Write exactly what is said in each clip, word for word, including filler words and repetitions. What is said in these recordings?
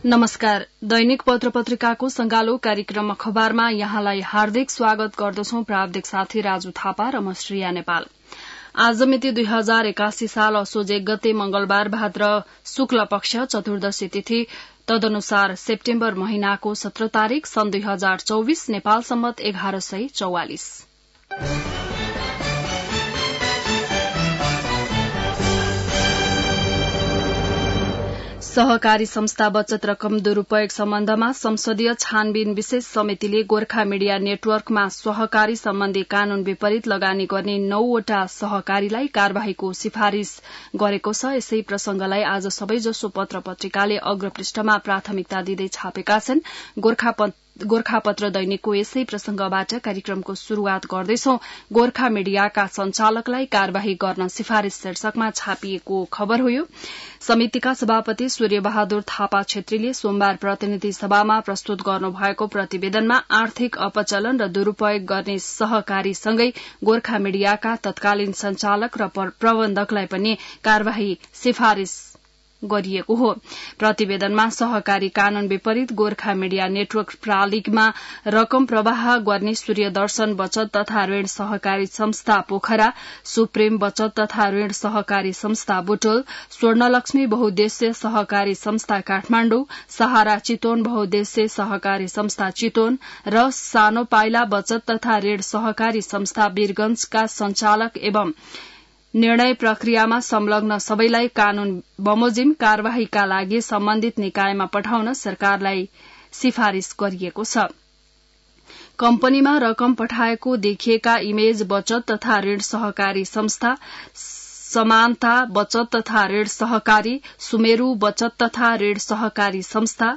नमस्कार। दैनिक पत्र पत्रिकाको संगालो कार्यक्रम अखबारमा यहाँलाई हार्दिक स्वागत गर्दछौं। प्राविधिक साथी राजु थापा र म श्रेया नेपाल। आज मिति दुई हजार एकासी साल असोज एक गते मंगलबार भाद्र शुक्ल पक्ष चतुर्दशी तिथि तदनुसार सेप्टेम्बर महिनाको सत्र तारीक सन् दुई हजार चौविस नेपाल सम्मत एघार सय चौवालिस। सहकारी संस्था बचत रकम दुरूपयोग सम्बन्धमा संसदीय छानबिन विशेष समितिले गोर्खा मीडिया नेटवर्कमा सहकारी सम्बन्धी कानून विपरीत लगानी गर्ने नौवटा सहकारीलाई कार्यवाहीको सिफारिश गरेको छ। यसै प्रसंगलाई आज सबैजसो पत्र पत्रिकाले अग्रपृष्ठमा प्राथमिकता दिँदै छापेका छन्। गोर्खापत्र दैनिकको यसै प्रसंगबाट कार्यक्रमको शुरूआत गर्दैछौं। गोर्खा मीडियाका संचालकलाई कार्यवाही गर्न सिफारिश शीर्षकमा छापिएको खबर हो। यो समितिका सभापति सूर्य बहादुर थापा छेत्रीले सोमबार प्रतिनिधि सभामा प्रस्तुत गर्नुभएको प्रतिवेदनमा आर्थिक अपचलन र दुरूपयोग गर्ने सहकारीसँगै गोर्खा मीडियाका तत्कालीन संचालक र प्रबन्धकलाई पनि कार्यवाही सिफारिश गरिएको हो। प्रतिवेदनमा सहकारी कानून विपरीत गोर्खा मीडिया नेटवर्क प्रालिगमा रकम प्रवाह गर्ने सूर्यदर्शन बचत तथा ऋण सहकारी संस्था पोखरा, सुप्रेम बचत तथा ऋण सहकारी संस्था बुटोल, स्वर्णलक्ष्मी बहुद्देश्य सहकारी संस्था काठमाण्डु, सहारा चितवन बहुद्देश्य सहकारी संस्था चितवन र सानो पाइला बचत तथा ऋण सहकारी संस्था वीरगंजका संचालक एवं निर्णय प्रक्रियामा संलग्न सबैलाई कानून बमोजिम कार्यवाहीका लागि सम्बन्धित निकायमा पठाउन सरकारलाई सिफारिश गरिएको छ। कम्पनीमा रकम पठाएको देखिएका इमेज बचत तथा ऋण सहकारी संस्था, समानता बचत तथा ऋण सहकारी, सुमेरु बचत तथा ऋण सहकारी संस्था,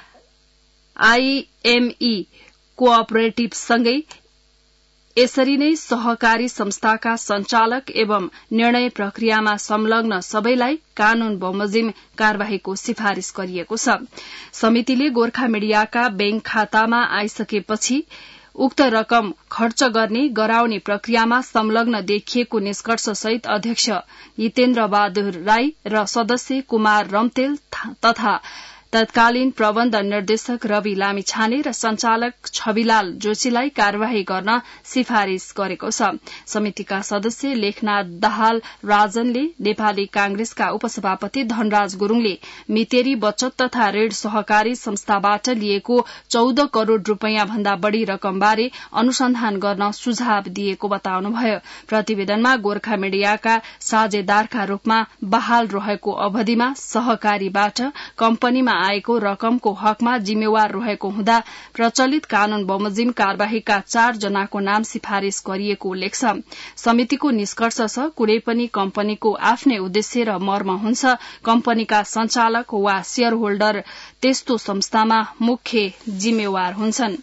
आईएमई कोअपरेटिभ सँगै यसरी नै सहकारी संस्थाका संचालक एवं निर्णय प्रक्रियामा संलग्न सबैलाई कानून बमोजिम कार्यवाहीको सिफारिश गरिएको छ। समितिले गोर्खा मीडियाका बैंक खातामा आइसकेपछि उक्त रकम खर्च गर्ने गराउने प्रक्रियामा संलग्न देखिएको निष्कर्ष सहित अध्यक्ष हितेन्द्र बहादुर राई र सदस्य कुमार रम्तेल तथा तत्कालीन प्रबन्ध निर्देशक रवि लामिछाने र संचालक छविलाल जोशीलाई कार्यवाही गर्न सिफारिश गरेको छ। समितिका सदस्य लेखनाथ दाहाल राजनले, नेपाली कांग्रेसका उपसभापति धनराज गुरूङले मितेरी बचत तथा ऋण सहकारी संस्थाबाट लिएको चौध करोड़ रूपियाँ भन्दा बढ़ी रकमबारे अनुसन्धान गर्न सुझाव दिएको बताउनुभयो। प्रतिवेदनमा गोर्खा मीडियाका साझेदारका रूपमा बहाल रहेको अवधिमा सहकारीबाट कम्पनीमा आएको रकमको हकमा जिम्मेवार रहेको हुँदा प्रचलित कानून बमोजिम कार्यवाहीका चार जनाको नाम सिफारिश गरिएको उल्लेख छ। समितिको निष्कर्ष छ, कुनै पनि कम्पनीको आफ्नै उद्देश्य र मर्म हुन्छ। कम्पनीका संचालक वा शेयर होल्डर त्यस्तो संस्थामा मुख्य जिम्मेवार हुन्छन्।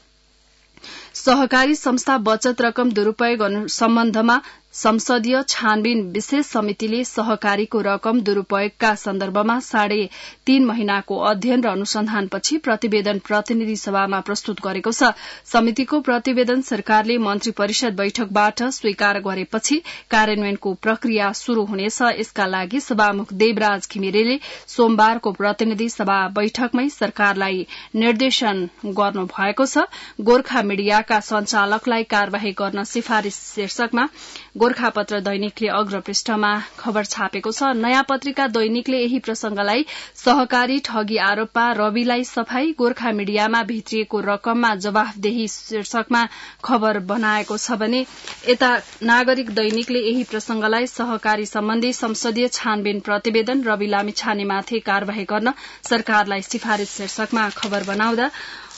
सहकारी संस्था बचत रकम दुरूपयोग सम्बन्धमा संसदीय छानबिन विशेष समितिले सहकारीको रकम दुरूपयोगका सन्दर्भमा साढे तीन महिनाको अध्ययन र अनुसन्धानपछि प्रतिवेदन प्रतिनिधि सभामा प्रस्तुत गरेको छ। समितिको प्रतिवेदन सरकारले मन्त्री परिषद बैठकबाट स्वीकार गरेपछि कार्यान्वयनको प्रक्रिया शुरू हुनेछ। यसका लागि सभामुख देवराज घिमिरेले सोमबारको प्रतिनिधि सभा बैठकमै सरकारलाई निर्देशन गर्नु भएको छ। गोर्खा मीडियाका संचालकलाई कार्यवाही गर्न सिफारिश शीर्षकमा गोर्खापत्र दैनिकले अग्रपृष्ठमा खबर छापेको छ। नयाँ पत्रिका दैनिकले यही प्रसंगलाई सहकारी ठगी आरोपमा रविलाई सफाई, गोर्खा मीडियामा भित्रिएको रकममा जवाफदेही शीर्षकमा खबर बनाएको छ भने यता नागरिक दैनिकले यही प्रसंगलाई सहकारी सम्बन्धी संसदीय छानबिन प्रतिवेदन रवि लामिछानेमाथि कार्यवाही गर्न सरकारलाई सिफारिश शीर्षकमा खबर बनाउँदा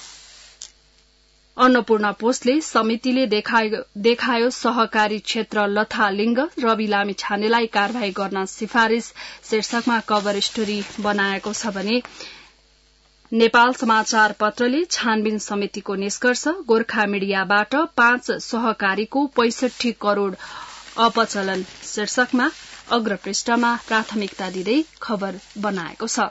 अन्नपूर्ण पोस्टले समितिले देखायो, देखायो सहकारी क्षेत्र लथालिङ्ग, रवि लामिछानेलाई कार्यवाही गर्न सिफारिश शीर्षकमा कभर स्टोरी बनाएको छ भने नेपाल समाचार पत्रले छानबिन समितिको निष्कर्ष, गोर्खा मीडियाबाट पाँच सहकारीको पैंसठी करोड़ अपचलन शीर्षकमा अग्रपृष्ठमा प्राथमिकता दिँदै खबर बनाएको छ।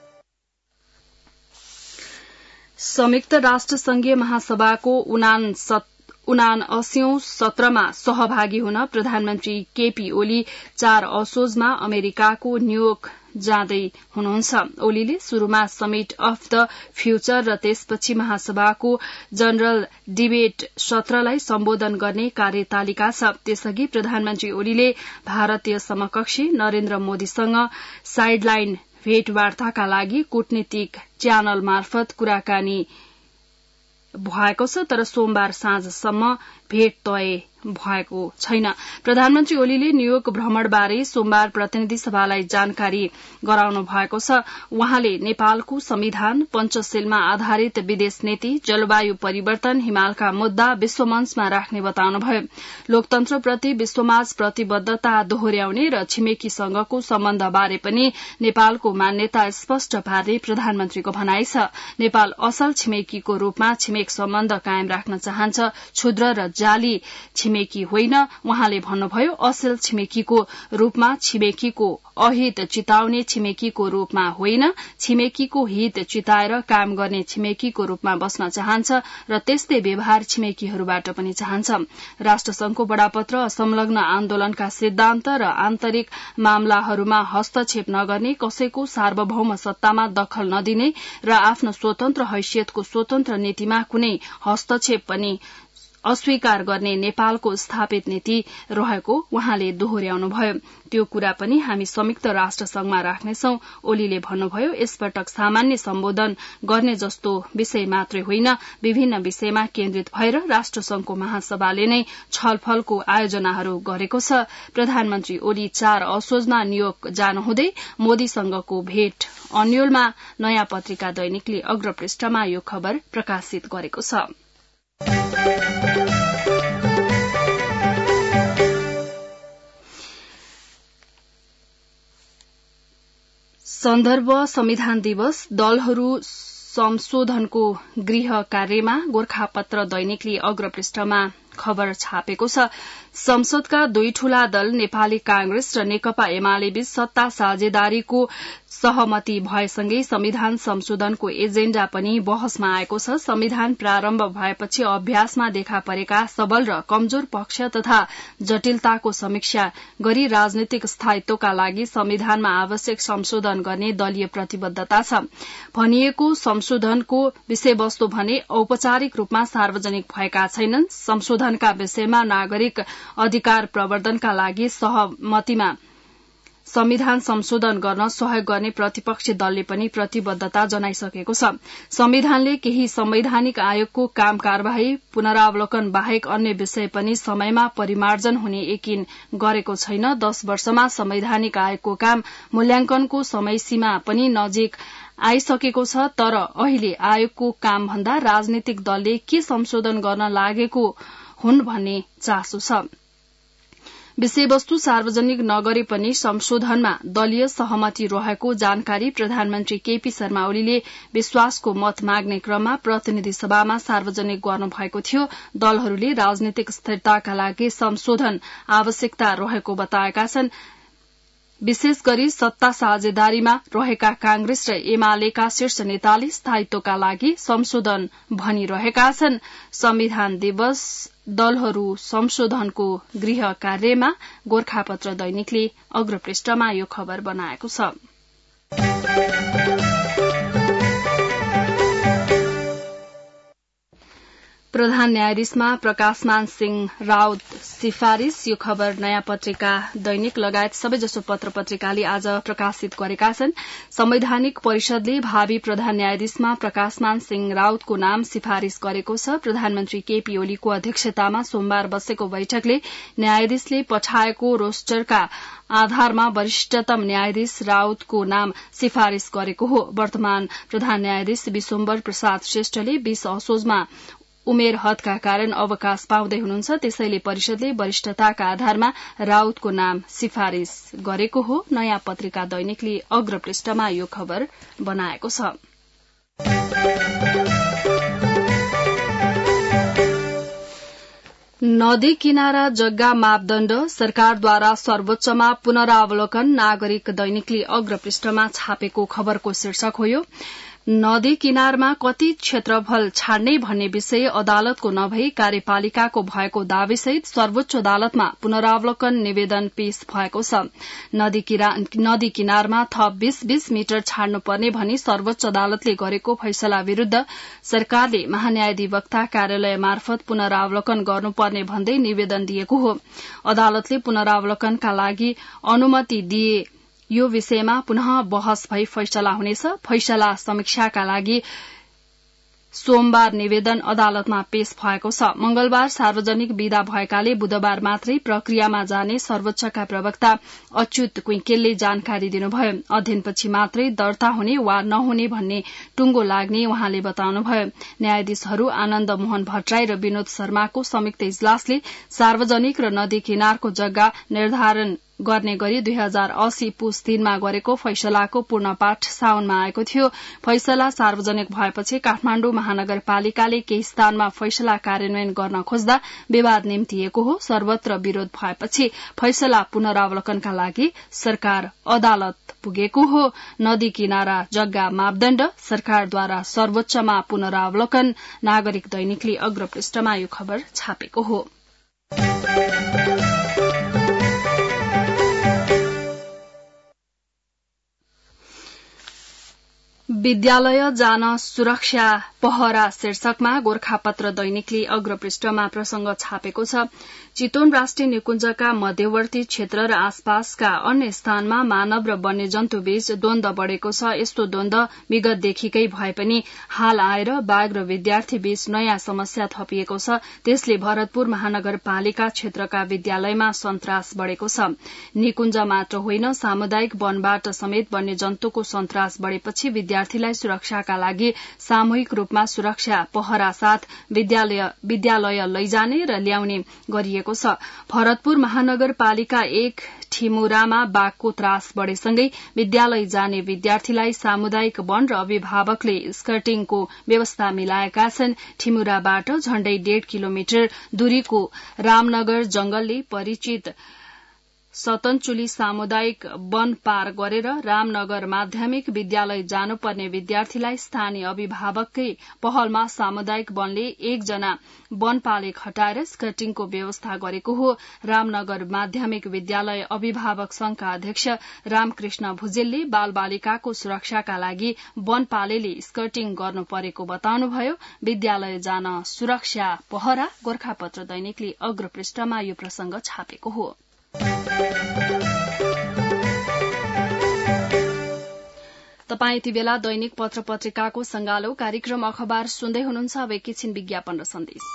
संयुक्त राष्ट्र संघीय महासभाको उनासीऔं सत्रमा सहभागी हुन प्रधानमन्त्री केपी ओली चार असोजमा अमेरिकाको न्यूयोर्क जाँदै हुनुहुन्छ। ओलीले शुरूमा समिट अफ द फ्यूचर र त्यसपछि महासभाको जनरल डिबेट सत्रलाई सम्बोधन गर्ने कार्यतालिका छ। त्यसअघि प्रधानमन्त्री ओलीले भारतीय समकक्षी नरेन्द्र मोदीसँग साइडलाइन भेटवार्ताका लागि कूटनीतिक च्यानल मार्फत कुराकानी भएको छ, तर सोमबार साँझसम्म भेट तय भएको छैन। प्रधानमन्त्री ओलीले न्यूयोर्क भ्रमणबारे सोमबार प्रतिनिधि सभालाई जानकारी गराउनु भएको छ। उहाँले नेपालको संविधान, पञ्चशीलमा आधारित विदेश नीति, जलवायु परिवर्तन, हिमालका मुद्दा विश्वमञ्चमा राख्ने बताउनुभयो। लोकतन्त्रप्रति विश्वमाझ प्रतिबद्धता दोहोर्याउने र छिमेकीसँगको सम्बन्धबारे पनि नेपालको मान्यता स्पष्ट पार्ने प्रधानमन्त्रीको भनाइ छ। नेपाल असल छिमेकीको रूपमा छिमेक सम्बन्ध कायम राख्न चाहन्छ, क्षुद्र र जाली छिमेकी होइन। उहाँले भन्नुभयो, असल छिमेकीको रूपमा छिमेकीको अहित चिताउने छिमेकीको रूपमा होइन, छिमेकीको हित चिताएर काम गर्ने छिमेकीको रूपमा बस्न चाहन्छ र त्यस्तै व्यवहार छिमेकीहरूबाट पनि चाहन्छ। राष्ट्रसंघको बडापत्र असंलग्न आन्दोलनका सिद्धान्त र आन्तरिक मामलाहरूमा हस्तक्षेप नगर्ने, कसैको सार्वभौम सत्तामा दखल नदिने र आफ्नो स्वतन्त्र हैसियतको स्वतन्त्र नीतिमा कुनै हस्तक्षेप पनि अस्वीकार गर्ने नेपालको स्थापित नीति रहेको उहाँले दोहोर्याउनुभयो। त्यो कुरा पनि हामी संयुक्त राष्ट्रसंघमा राख्नेछौं। ओलीले भन्नुभयो, यसपटक सामान्य सम्बोधन गर्ने जस्तो विषय मात्रै होइन, विभिन्न विषयमा केन्द्रित भएर राष्ट्रसंघको महासभाले नै छलफलको आयोजनाहरू गरेको छ। प्रधानमन्त्री ओली चार असोजमा न्यूयोर्क जानुहुँदै मोदीसँगको भेट अन्योलमा नयाँ पत्रिका दैनिकले अग्रपृष्ठमा यो खबर प्रकाशित गरेको छ। सन्दर्भ संविधान दिवस दलहरू संशोधनको गृह कार्यमा गोरखापत्र दैनिकले अग्रपृष्ठमा खबर छापेको छ। संसदका दुई ठूला दल नेपाली कांग्रेस र नेकपा एमाले बीच सत्ता साझेदारीको सहमति भएसँगै संविधान संशोधनको एजेण्डा पनि बहसमा आएको छ। संविधान प्रारम्भ भएपछि अभ्यासमा देखा परेका सबल र कमजोर पक्ष तथा जटिलताको समीक्षा गरी राजनीतिक स्थायित्वका लागि संविधानमा आवश्यक संशोधन गर्ने दलीय प्रतिबद्धता छ। भनिएको संशोधनको विषयवस्तु भने औपचारिक रूपमा सार्वजनिक भएका छैनन्। संशोधनका विषयमा नागरिक अधिकार प्रवर्धनका लागि सहमतिमा संविधान संशोधन गर्न सहयोग गर्ने प्रतिपक्षी दलले पनि प्रतिबद्धता जनाइसकेको छ। संविधानले केही संवैधानिक आयोगको काम कार्यवाही पुनरावलोकन बाहेक अन्य विषय पनि समयमा परिमार्जन हुने यकिन गरेको छैन। दश वर्षमा संवैधानिक आयोगको काम मूल्याङ्कनको समय सीमा पनि नजिक आइसकेको छ, तर अहिले आयोगको कामभन्दा राजनीतिक दलले के संशोधन गर्न लागेको हुन् भन्ने चासो छ। विषयवस्तु सार्वजनिक नगरे पनि संशोधनमा दलीय सहमति रहेको जानकारी प्रधानमन्त्री केपी शर्मा ओलीले विश्वासको मत माग्ने क्रममा प्रतिनिधि सभामा सार्वजनिक गर्नुभएको थियो। दलहरूले राजनीतिक स्थिरताका लागि संशोधन आवश्यकता रहेको बताएका छन्। विशेष गरी सत्ता साझेदारीमा रहेका कांग्रेस र एमालेका शीर्ष नेताले स्थायित्वका लागि संशोधन भनिरहेका छन्। संविधान दिवस दलहरू संशोधनको गृह कार्यमा गोरखापत्र दैनिकले अग्रपृष्ठमा यो खबर बनाएको छ। प्रधान न्यायाधीशमा प्रकाशमान सिंह राउत सिफारिश, यो खबर नयाँ पत्रिका दैनिक लगायत सबैजसो पत्र पत्रिकाले आज प्रकाशित गरेका छन्। संवैधानिक परिषदले भावी प्रधान न्यायाधीशमा प्रकाशमान सिंह राउतको नाम सिफारिश गरेको छ। प्रधानमन्त्री केपी ओलीको अध्यक्षतामा सोमबार बसेको बैठकले न्यायाधीशले पठाएको रोस्टरका आधारमा वरिष्ठतम न्यायाधीश राउतको नाम सिफारिश गरेको हो। वर्तमान प्रधान न्यायाधीश विश्वम्बर प्रसाद श्रेष्ठले बीस असोजमा उमेर हदका कारण अवकाश पाउँदै हुनुहुन्छ। त्यसैले परिषदले वरिष्ठताका आधारमा राउतको नाम सिफारिश गरेको हो। नयाँ पत्रिका दैनिकले अग्रपृष्ठमा यो खबर बनाएको छ। नदी किनारा जग्गा मापदण्ड सरकारद्वारा सर्वोच्चमा पुनरावलोकन, नागरिक दैनिकले अग्रपृष्ठमा छापेको खबरको शीर्षक हो। नदी किनारमा कति क्षेत्रफल छाड्ने भन्ने विषय अदालतको नभई कार्यपालिकाको भएको दावीसहित सर्वोच्च अदालतमा पुनरावलोकन निवेदन पेश भएको छ। नदी किनारमा थप बीस बीस मिटर छाड्नुपर्ने भनी सर्वोच्च अदालतले गरेको फैसला विरूद्ध सरकारले महान्यायाधिवक्ता कार्यालय मार्फत पुनरावलोकन गर्नुपर्ने भन्दै निवेदन दिएको हो। अदालतले पुनरावलोकनका लागि अनुमति दिए यो विषयमा पुनः बहस भई फैसला हुनेछ। फैसला समीक्षाका लागि सोमबार निवेदन अदालतमा पेश भएको छ। मंगलबार सार्वजनिक विदा भएकाले बुधबार मात्रै प्रक्रियामा जाने सर्वोच्चका प्रवक्ता अच्युत कुइकेलले जानकारी दिनुभयो। अध्ययनपछि मात्रै दर्ता हुने वा नहुने भन्ने टुंगो लाग्ने उहाँले बताउनुभयो। न्यायाधीशहरू आनन्द मोहन भट्टराई र विनोद शर्माको संयुक्त इजलासले सार्वजनिक र नदी किनारको जग्गा निर्धारण गर्ने गरी दुई हजार अस्सी पुस तीनमा गरेको फैसलाको पूर्णपाठ साउनमा आएको थियो। फैसला सार्वजनिक भएपछि काठमाण्डु महानगरपालिकाले केही स्थानमा फैसला कार्यान्वयन गर्न खोज्दा विवाद निम्तिएको हो। सर्वत्र विरोध भएपछि फैसला पुनरावलोकनका लागि सरकार अदालत पुगेको हो। नदी किनारा जग्गा मापदण्ड सरकारद्वारा सर्वोच्चमा पुनरावलोकन नागरिक दैनिकले अग्रपृष्ठमा यो खबर छापेको हो। विद्यालय जान सुरक्षा पहरा शीर्षकमा गोरखापत्र दैनिकले अग्रपृष्ठमा प्रसंग छापेको छ। चितवन राष्ट्रिय निकुञ्जका मध्यवर्ती क्षेत्र र आसपासका अन्य स्थानमा मानव र वन्यजन्तु बीच द्वन्द बढ़ेको छ। यस्तो द्वन्द विगतदेखिकै भए पनि हाल आएर बाघ र विद्यार्थी बीच नयाँ समस्या थपिएको छ। त्यसले भरतपुर महानगरपालिका क्षेत्रका विद्यालयमा सन्तास बढ़ेको छ। निकुञ्ज मात्र होइन, सामुदायिक वनबाट समेत वन्यजन्तुको सन्तास बढ़ेपछि विद्यार्थीलाई सुरक्षाका लागि सामूहिक रूपमा सुरक्षा पहरा साथ विद्यालय विद्यालय लैजाने र ल्याउने गरिएको छ। भरतपुर महानगरपालिका एक ठिमुरामा बाघको त्रास बढ़ेसँगै विद्यालय जाने विद्यार्थीलाई सामुदायिक वन र अभिभावकले स्कर्टिङको व्यवस्था मिलाएका छन्। ठिमुराबाट झण्डै डेढ़ किलोमिटर दूरीको रामनगर जंगलले परिचित सतनचुली सामुदायिक वन पार गरेर रामनगर माध्यमिक विद्यालय जानुपर्ने विद्यार्थीलाई स्थानीय अभिभावककै पहलमा सामुदायिक वनले एकजना वनपालेक हटाएर स्कर्टिङको व्यवस्था गरेको हो। रामनगर माध्यमिक विद्यालय अभिभावक संघका अध्यक्ष रामकृष्ण भुजेलले बाल बालिकाको सुरक्षाका लागि वनपालेले स्कर्टिङ गर्नु परेको बताउनुभयो। विद्यालय जान सुरक्षा पहरा गोरखापत्र दैनिकले अग्रपृष्ठमा यो प्रसंग छापेको हो। तपाई यति बेला दैनिक पत्र पत्रिकाको संगालो कार्यक्रम अखबार सुन्दै हुनुहुन्छ। अब एकैछिन विज्ञापन र सन्देश।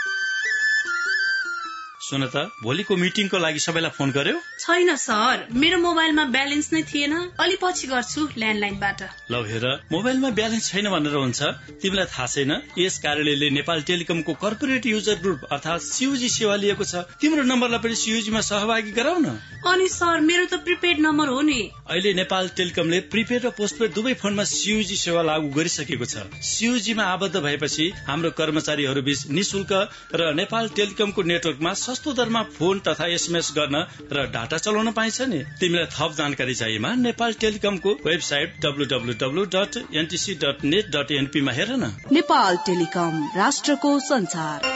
सुन त, भोलिको मिटिङको लागि सबैलाई फोन गर्यो? छैन सर, मेरो मोबाइलमा ब्यालेन्स नै थिएन। अलि पछि गर्छु ल्यान्डलाइनबाट। लौ हेर, मोबाइलमा ब्यालेन्स छैन भनेर हुन्छ? तिमीलाई थाहा छैन यस कार्यालयले नेपाल टेलिकमको कर्पोरेट युजर ग्रुप अर्थात सीयूजी सेवा लिएको छ। तिम्रो नम्बरलाई पनि सीयूजीमा सहभागी गराउ न। अनि सर, मेरो त प्रिपेड नम्बर हो नि। अहिले नेपाल टेलिकमले प्रिपेड र पोस्टपेड दुवै फोनमा सीयूजी सेवा लागू गरिसकेको छ। सीयूजीमा आबद्ध भएपछि हाम्रो कर्मचारीहरू बीच निशुल्क र नेपाल टेलिकमको नेटवर्कमा सस्तो दरमा फोन तथा एसएमएस गर्न र डाटा चलाउन पाइन्छ नि। तिमीलाई थप जानकारी चाहिएमा नेपाल टेलिकमको website W W W dot NTC dot net dot NP मा हेर न। नेपाल टेलिकम, राष्ट्रको संचार।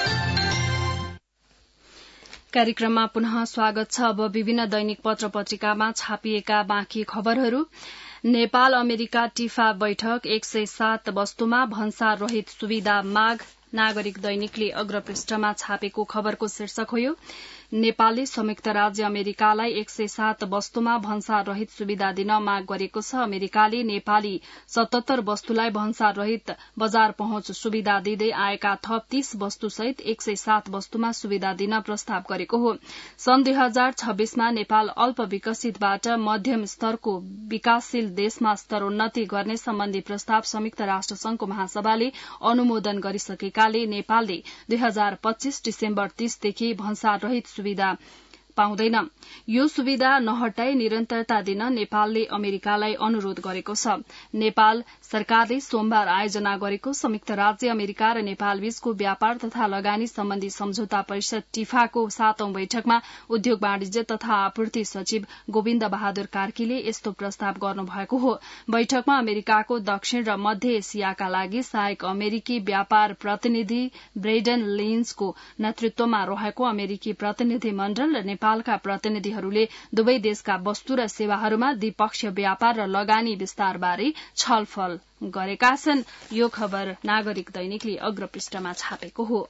कार्यक्रममा पुनः स्वागत छ। अब विभिन्न दैनिक पत्र पत्रिकामा छापिएका बाँकी खबरहरू। नेपाल अमेरिका टिफा बैठक, एक सय सात वस्तुमा भन्सार रहित सुविधा माग, नागरिक दैनिकले अग्रपृष्ठमा छापेको खबरको शीर्षक हो यो। नेपालले संयुक्त राज्य अमेरिकालाई एक सय सात वस्तुमा भन्सार रहित सुविधा दिन माग गरेको छ। अमेरिकाले नेपाली सतहत्तर वस्तुलाई भन्सार रहित बजार पहुँच सुविधा दिँदै आएका थप तीस वस्तुसहित एक सय सात वस्तुमा सुविधा दिन प्रस्ताव गरेको हो। सन् दुई हजार छब्बीसमा नेपाल अल्प विकसितबाट मध्यम स्तरको विकासशील देशमा स्तरोन्नति गर्ने सम्बन्धी प्रस्ताव संयुक्त राष्ट्र संघको महासभाले अनुमोदन गरिसकेकाले नेपालले दुई हजार पच्चीस डिसेम्बर तीसदेखि भन्सार रहित सुविधा पाउँदैन। यो सुविधा नहटाई निरन्तरता दिन नेपालले अमेरिकालाई अनुरोध गरेको छ। नेपाल सरकारले सोमबार आयोजना गरेको संयुक्त राज्य अमेरिका र नेपाल बीचको व्यापार तथा लगानी सम्बन्धी सम्झौता परिषद टिफाको सातौं बैठकमा उद्योग वाणिज्य तथा आपूर्ति सचिव गोविन्द बहादुर कार्कीले यस्तो प्रस्ताव गर्नुभएको हो। बैठकमा अमेरिकाको दक्षिण र मध्य एसियाका लागि सहायक अमेरिकी व्यापार प्रतिनिधि ब्रेडन लिन्चको नेतृत्वमा रहेको अमेरिकी प्रतिनिधि मण्डल र नेपालका प्रतिनिधिहरूले दुवै देशका वस्तु र सेवाहरूमा द्विपक्षीय व्यापार र लगानी विस्तारबारे छलफल गरेका छन्। यो खबर नागरिक दैनिकले अग्रपृष्ठमा छापेको हो।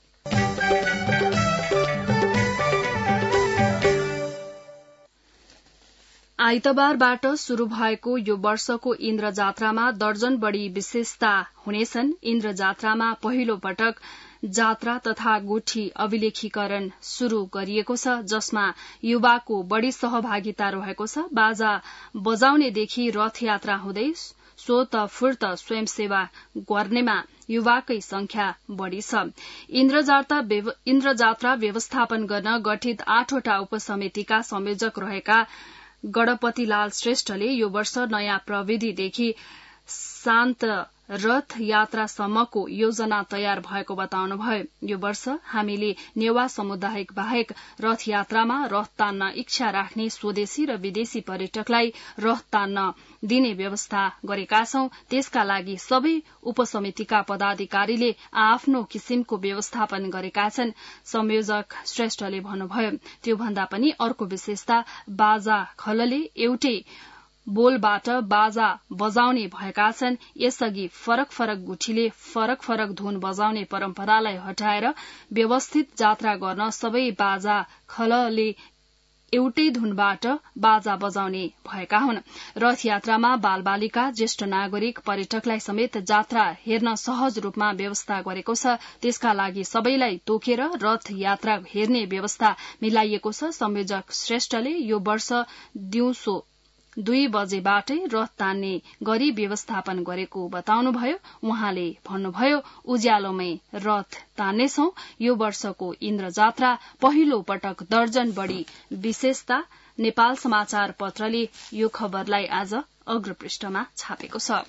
आइतबारबाट शुरू भएको यो वर्षको इन्द्र जात्रामा दर्जन बढ़ी विशेषता हुनेछन्। इन्द्र जात्रामा पहिलो पटक जात्रा तथा गुठी अभिलेखीकरण शुरू गरिएको छ, जसमा युवाको बढ़ी सहभागिता रहेको छ। बाजा बजाउनेदेखि रथ यात्रा हुँदै स्वतफूर्त स्वयंसेवा गर्नेमा युवाकै संख्या बढ़ी छ। इन्द्र जात्रा व्यवस्थापन गर्न गठित आठवटा उपसमितिका संयोजक रहेका गणपतिलाल श्रेष्ठले यो वर्ष नयाँ प्रविधिदेखि शान्त रथ यात्रासम्मको योजना तयार भएको बताउनुभयो। यो वर्ष हामीले नेवा समुदायिक बाहेक रथ यात्रामा रथ तान्न इच्छा राख्ने स्वदेशी र विदेशी पर्यटकलाई रथ तान्न दिने व्यवस्था गरेका छौं। त्यसका लागि सबै उपसमितिका पदाधिकारीले आफ्नो किसिमको व्यवस्थापन गरेका छन्। संयोजक श्रेष्ठले भन्नुभयो। त्योभन्दा पनि अर्को विशेषता बाजा खलले एउटै बोलबाट बाजा बजाउने भएका छन्। यसअघि फरक फरक गुठीले फरक फरक धुन बजाउने परम्परालाई हटाएर व्यवस्थित जात्रा गर्न सबै बाजा खलले एउटै धुनबाट बाजा बजाउने भएका हुन्। रथ यात्रामा बालबालिका, ज्येष्ठ नागरिक, पर्यटकलाई समेत जात्रा हेर्न सहज रूपमा व्यवस्था गरेको छ। त्यसका लागि सबैलाई तोकेर रथ यात्रा हेर्ने व्यवस्था मिलाइएको छ। संयोजक श्रेष्ठले यो वर्ष दिउँसो दुई बजेबाटै रथ तान्ने गरी व्यवस्थापन गरेको बताउनुभयो। उहाँले भन्नुभयो, उज्यालोमै रथ तान्नेछौं। यो वर्षको इन्द्र जात्रा पहिलो पटक दर्जन बढ़ी विशेषता। नेपाल समाचार पत्रले यो खबरलाई आज अग्रपृष्ठमा छापेको छ।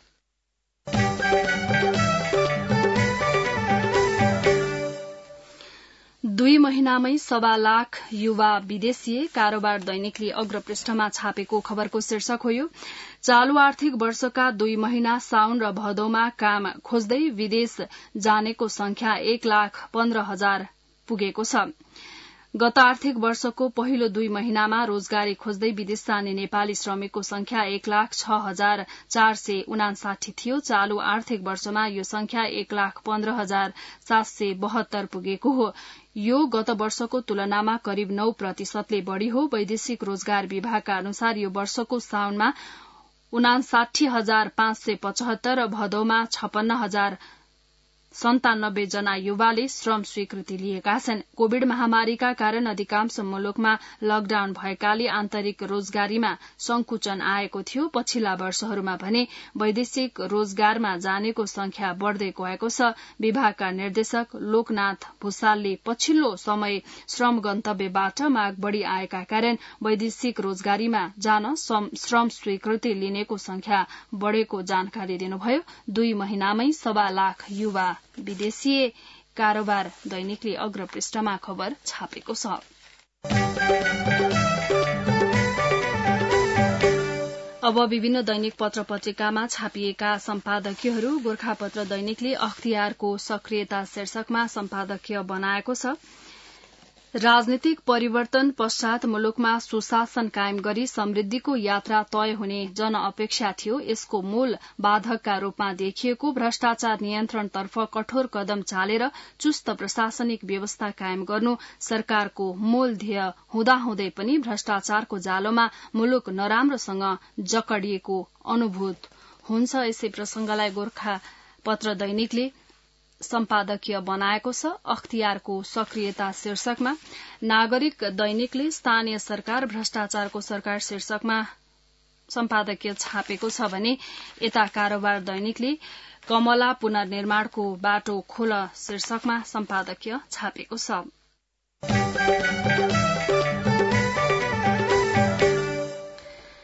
दुई महिनामै सवा लाख युवा विदेशीय कारोबार दैनिकले अग्रपृष्ठमा छापेको खबरको शीर्षक हो यो। चालू आर्थिक वर्षका दुई महिना साउन र भदौमा काम खोज्दै विदेश जानेको संख्या एक लाख पन्ध्र हजार पुगेको छ। गत आर्थिक वर्षको पहिलो दुई महिनामा रोजगारी खोज्दै विदेश जाने नेपाली श्रमिकको संख्या एक लाख छ हजार चार सय उनासाठी थियो। चालू आर्थिक वर्षमा यो संख्या एक लाख पन्ध्र हजार सात सय बहत्तर पुगेको हो। यो गत वर्षको तुलनामा करिब नौ प्रतिशतले बढ़ी हो। वैदेशिक रोजगार विभागका अनुसार यो वर्षको साउनमा उनासाठी हजार पाँच सय पचहत्तर र भदौमा छपन्न हजार सन्तानब्बे जना युवाले श्रम स्वीकृति लिएका छन्। कोविड महामारीका कारण अधिकांश मुलुकमा लकडाउन भएकाले आन्तरिक रोजगारीमा संकुचन आएको थियो। पछिल्ला वर्षहरूमा भने वैदेशिक रोजगारमा जानेको संख्या बढ़दै गएको छ। विभागका निर्देशक लोकनाथ भूषालले पछिल्लो समय श्रम गन्तव्यबाट माग बढ़ी आएका कारण वैदेशिक रोजगारीमा जान श्रम स्वीकृति लिनेको संख्या बढ़ेको जानकारी दिनुभयो। दुई महिनामै सवा लाख युवा विदेशीय कारोबार दैनिकले अग्रपृष्ठमा खबर छापेको छ। अब विभिन्न दैनिक पत्र पत्रिकामा छापिएका सम्पादकीयहरू। गोर्खापत्र दैनिकले अख्तियारको सक्रियता शीर्षकमा सम्पादकीय बनाएको छ। राजनीतिक परिवर्तन पश्चात मुलुकमा सुशासन कायम गरी समृद्धिको यात्रा तय हुने जनअपेक्षा थियो। यसको मूल बाधकका रूपमा देखिएको भ्रष्टाचार नियन्त्रणतर्फ कठोर कदम चालेर चुस्त प्रशासनिक व्यवस्था कायम गर्नु सरकारको मूल ध्येय हुँदाहुँदै पनि भ्रष्टाचारको जालोमा मुलुक नराम्रोसँग जकडिएको अनुभूत हुन्छ। यसै प्रसंगलाई गोर्खा पत्र दैनिकले सम्पादकीय बनाएको छ। अख्तियारको सक्रियता शीर्षकमा नागरिक दैनिकले स्थानीय सरकार भ्रष्टाचारको सरकार शीर्षकमा सम्पादकीय छापेको छ भने यता कारोबार दैनिकले कमला पुनर्निर्माणको बाटो खोल शीर्षकमा सम्पादकीय छापेको छ।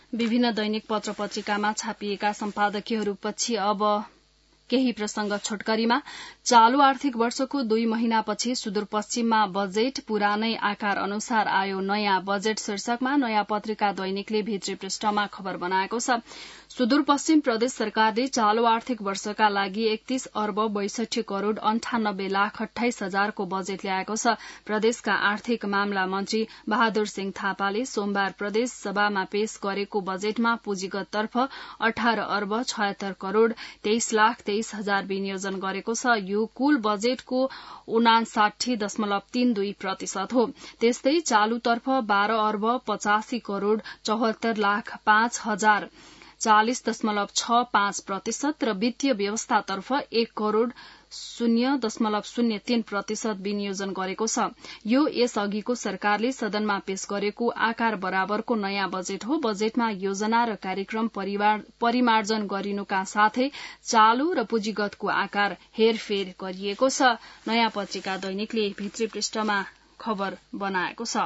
विभिन्न दैनिक पत्र पत्रिकामा छापिएका सम्पादकीयहरूपछि अब केही प्रसंग छोटकरीमा। चालू आर्थिक वर्षको दुई महिनापछि सुदूरपश्चिममा बजेट पुरानै आकार अनुसार आयो नयाँ बजेट शीर्षकमा नयाँ पत्रिका दैनिकले भित्री पृष्ठमा खबर बनाएको छ। सुदूरपश्चिम प्रदेश सरकारले चालू आर्थिक वर्षका लागि एकतीस अर्ब बैसठी करोड़ अन्ठानब्बे लाख अठाइस हजारको बजेट ल्याएको छ। प्रदेशका आर्थिक मामला मन्त्री बहादुर सिंह थापाले सोमबार प्रदेश सभामा पेश गरेको बजेटमा पुँजीगततर्फ अठार अर्ब छयत्तर करोड़ तेइस लाख तेइस हजार विनियोजन गरेको छ। यो कुल बजेटको उनासाठी दशमलव तीन दुई प्रतिशत हो। त्यस्तै चालूतर्फ बाह्र अर्ब पचासी करोड़ चौहत्तर लाख पाँच हजार चालिस दशमलव छ पाँच प्रतिशत र वित्तीय व्यवस्थातर्फ एक करोड़ शून्य दशमलव शून्य तीन प्रतिशत विनियोजन गरेको छ। यो यसअघिको सरकारले सदनमा पेश गरेको आकार बराबरको नयाँ बजेट हो। बजेटमा योजना र कार्यक्रम परिमार्जन गरिनुका साथै चालू र पुँजीगतको आकार हेरफेर गरिएको छ। नयाँ पत्रिका दैनिकले भित्री पृष्ठमा खबर बनाएको छ।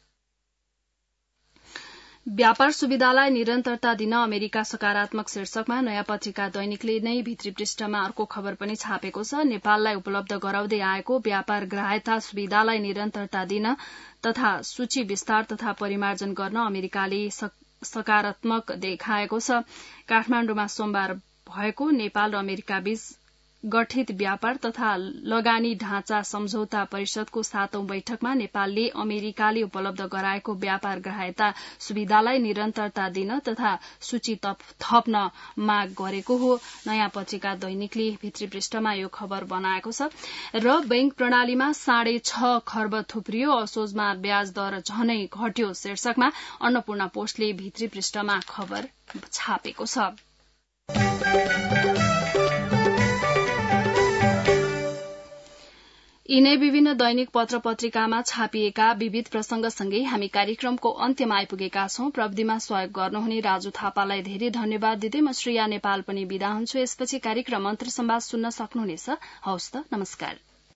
व्यापार सुविधालाई निरन्तरता दिन अमेरिका सकारात्मक शीर्षकमा नयाँ पत्रिका दैनिकले नै भित्री पृष्ठमा अर्को खबर पनि छापेको छ। नेपाललाई उपलब्ध गराउँदै आएको व्यापार ग्राह्यता सुविधालाई निरन्तरता दिन तथा सूची विस्तार तथा परिमार्जन गर्न अमेरिकाले सकारात्मक देखाएको छ। काठमाण्डुमा सोमबार भएको नेपाल र अमेरिका बीच गठित व्यापार तथा लगानी ढाँचा सम्झौता परिषदको सातौं बैठकमा नेपालले अमेरिकाले उपलब्ध गराएको व्यापार ग्राह्यता सुविधालाई निरन्तरता दिन तथा सूची थप्न माग गरेको हो। नयाँ पत्रिका दैनिकले भित्री पृष्ठमा यो खबर बनाएको छ। र बैंक प्रणालीमा साढे छ खर्ब थुप्रियो, असोजमा ब्याज दर झनै घट्यो शीर्षकमा अन्नपूर्ण पोस्टले भित्री पृष्ठमा खबर छापेको छ। यिनै विभिन्न दैनिक पत्र पत्रिकामा छापिएका विविध प्रसंगसँगै हामी कार्यक्रमको अन्त्यमा आइपुगेका छौं। प्रविधिमा सहयोग गर्नुहुने राजु थापालाई धेरै धन्यवाद दिँदै म श्रेया नेपाल पनि बिदा हुन्छु। यसपछि कार्यक्रम अन्तर संवाद सुन्न सक्नुहुनेछ। हवस् त, नमस्कार।